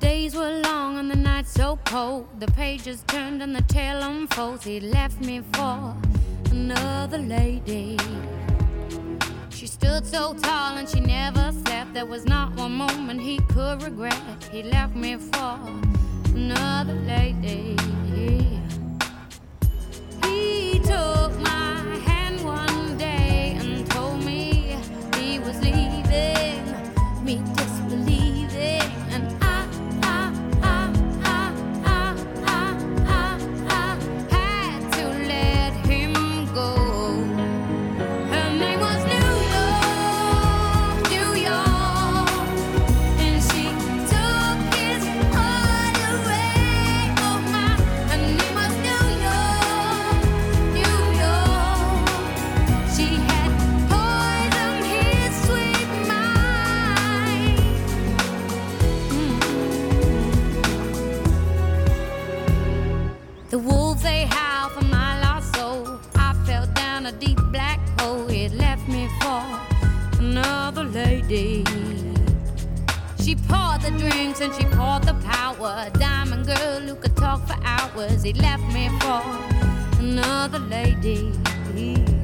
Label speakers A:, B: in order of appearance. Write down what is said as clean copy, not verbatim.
A: days were long and the nights so cold. The pages turned and the tale unfolds. He left me for another lady. She stood so tall and she never slept. There was not one moment he could regret. He left me for another lady. He took my hand one day and told me he was leaving, me disbelieving, and I had to let him go. Her name was New York, New York, and she took his heart away. Oh my, her name was New York, New York. She had poisoned his sweet mind. The wolves they howl for my lost soul. I fell down a deep black hole. It left me for another lady. She poured the drinks and she poured the power. Diamond girl who could talk for hours. He left me for another lady.